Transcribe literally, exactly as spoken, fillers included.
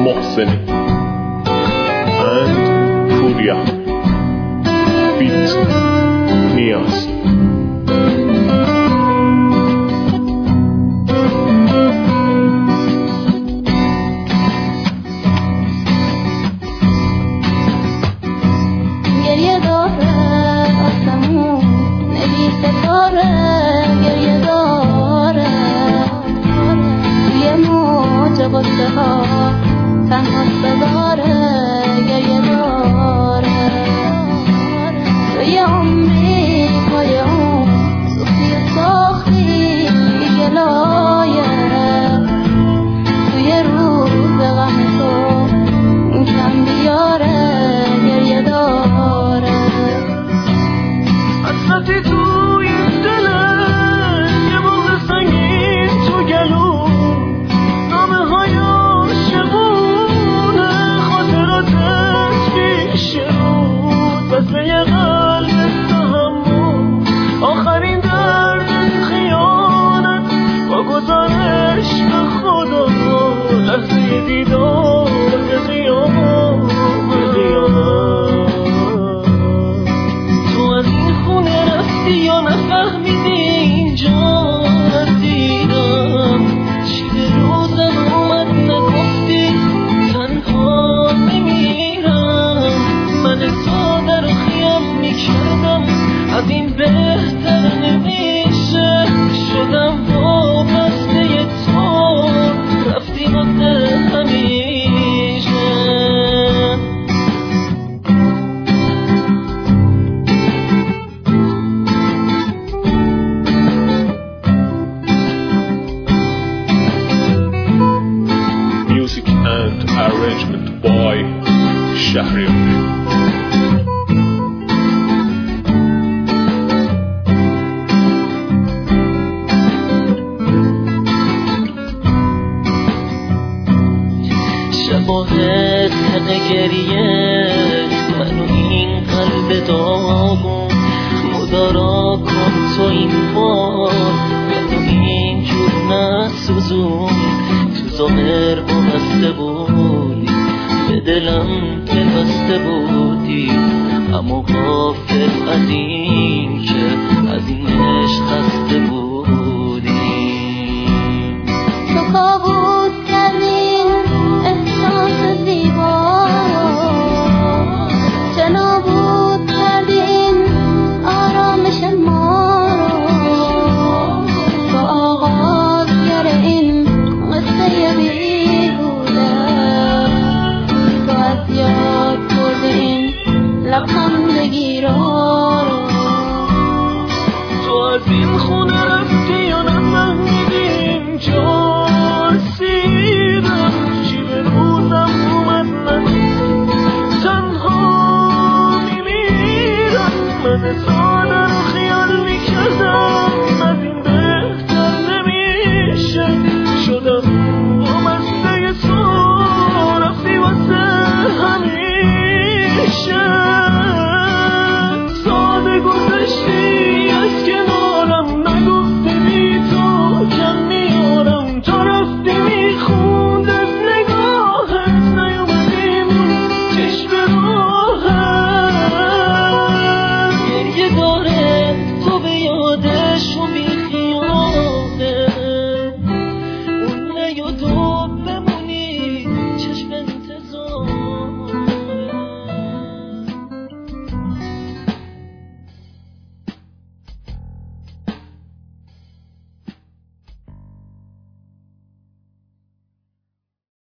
محسنی and پوریا بیت نیاز. گریه داره آسمون نبی ستاره، گریه داره توی موج غصه ها تنها بذاره، گریه داره توی عمری پای اون سوختی و ساختی گلایه، توی روز غم تو اون کم بیاره، گریه داره حسرتی توی دلم یه موقع سنگین تو گلو، نامه های عاشقونه خاطراتت پیش رود، مثل یه قلب تحمل آخرین درد خیانت با گزارش به خدا، لحظه دیدار به قیامت به قیامت. تو از این خونه رفتی یا نفهمیدی اینجا رسیدم، شیب روزم اومد نگفتی تنها نمیرم، من ساده رو خیال میکردم از این بهتر نمیشه، شدم وابسته تو رفتی واسه همیشه. Music and arrangement by شهریار. شباهت حق گریه منو این قلب داغون مدارا کن تو این بار، منو اینجور نسوزون، تو ظاهر وابسته بودی به دلم پیوسته بودی، اما غافل از این که